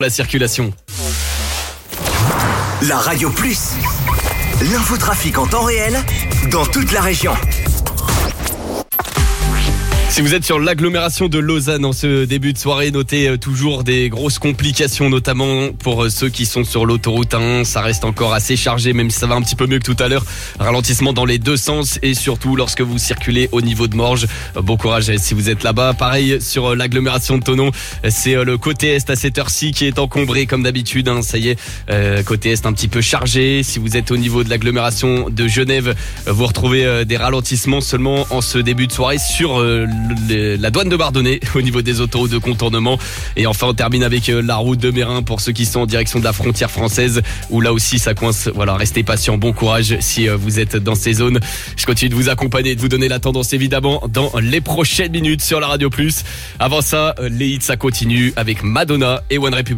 La circulation. La Radio Plus. L'infotrafic en temps réel dans toute la région. Si vous êtes sur l'agglomération de Lausanne en ce début de soirée, notez toujours des grosses complications, notamment pour ceux qui sont sur l'autoroute 1. Ça reste encore assez chargé, même si ça va un petit peu mieux que tout à l'heure. Ralentissement dans les deux sens et surtout lorsque vous circulez au niveau de Morges. Bon courage si vous êtes là-bas. Pareil sur l'agglomération de Thonon, c'est le côté est à cette heure-ci qui est encombré comme d'habitude. Ça y est, côté est un petit peu chargé. Si vous êtes au niveau de l'agglomération de Genève, vous retrouvez des ralentissements seulement en ce début de soirée sur la douane de Bardonnay au niveau des autoroutes de contournement. Et enfin on termine avec la route de Mérin pour ceux qui sont en direction de la frontière française où là aussi ça coince. Voilà, restez patients, bon courage si vous êtes dans ces zones. Je continue de vous accompagner et de vous donner la tendance évidemment dans les prochaines minutes sur la Radio Plus. Avant ça, les hits ça continue avec Madonna et One Republic.